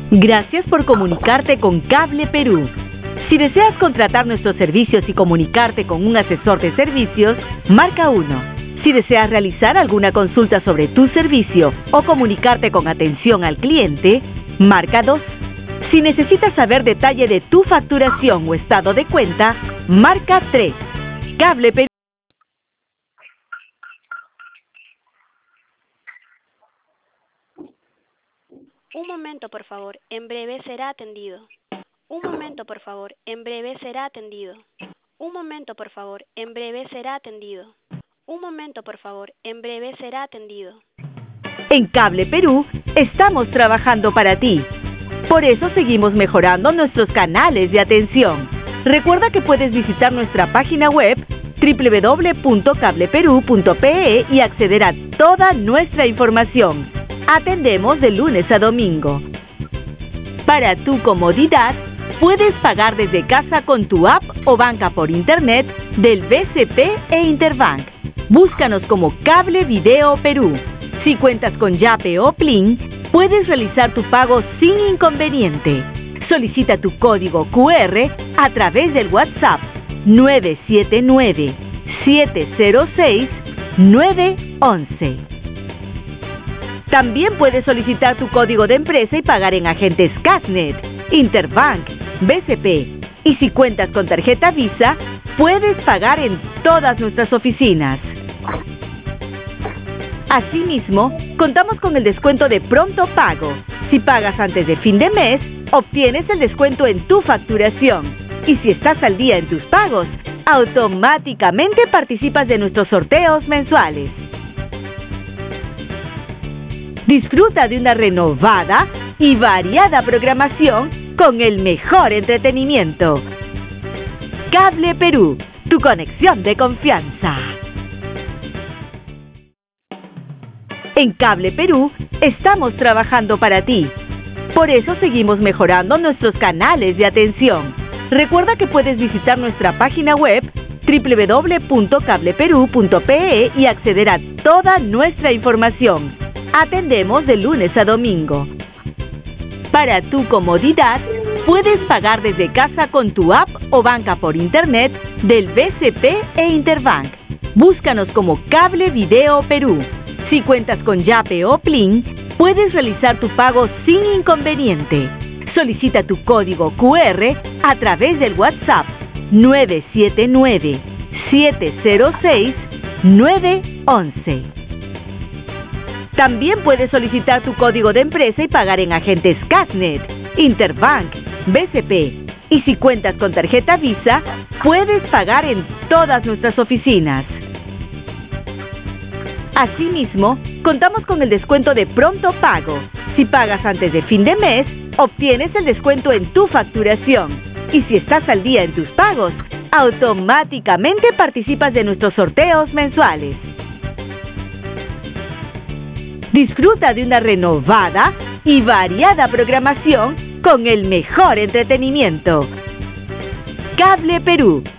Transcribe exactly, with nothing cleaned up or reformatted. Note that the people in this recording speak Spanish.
Gracias por comunicarte con Cable Perú. Si deseas contratar nuestros servicios y comunicarte con un asesor de servicios, marca uno. Si deseas realizar alguna consulta sobre tu servicio o comunicarte con atención al cliente, marca dos. Si necesitas saber detalle de tu facturación o estado de cuenta, marca tres. Cable Perú. Un momento, por favor. En breve será atendido. Un momento, por favor. En breve será atendido. Un momento, por favor. En breve será atendido. Un momento, por favor. En breve será atendido. En Cable Perú estamos trabajando para ti. Por eso seguimos mejorando nuestros canales de atención. Recuerda que puedes visitar nuestra página web doble u doble u doble u punto cable perú punto pe e y acceder a toda nuestra información. Atendemos de lunes a domingo. Para tu comodidad, puedes pagar desde casa con tu app o banca por internet del B C P e Interbank. Búscanos como Cable Video Perú. Si cuentas con Yape o Plin, puedes realizar tu pago sin inconveniente. Solicita tu código cu erre a través del WhatsApp nueve siete nueve, siete cero seis, nueve once. También puedes solicitar tu código de empresa y pagar en agentes Casnet, Interbank, B C P. Y si cuentas con tarjeta Visa, puedes pagar en todas nuestras oficinas. Asimismo, contamos con el descuento de pronto pago. Si pagas antes de fin de mes, obtienes el descuento en tu facturación. Y si estás al día en tus pagos, automáticamente participas de nuestros sorteos mensuales. Disfruta de una renovada y variada programación con el mejor entretenimiento. Cable Perú, tu conexión de confianza. En Cable Perú estamos trabajando para ti. Por eso seguimos mejorando nuestros canales de atención. Recuerda que puedes visitar nuestra página web doble u doble u doble u punto cable perú punto pe e y acceder a toda nuestra información. Atendemos de lunes a domingo. Para tu comodidad, puedes pagar desde casa con tu app o banca por internet del B C P e Interbank. Búscanos como Cable Video Perú. Si cuentas con Yape o Plin, puedes realizar tu pago sin inconveniente. Solicita tu código cu erre a través del WhatsApp nueve siete nueve, siete cero seis, nueve once. También puedes solicitar tu código de empresa y pagar en agentes Casnet, Interbank, B C P. Y si cuentas con tarjeta Visa, puedes pagar en todas nuestras oficinas. Asimismo, contamos con el descuento de pronto pago. Si pagas antes de fin de mes, obtienes el descuento en tu facturación. Y si estás al día en tus pagos, automáticamente participas de nuestros sorteos mensuales. Disfruta de una renovada y variada programación con el mejor entretenimiento. Cable Perú,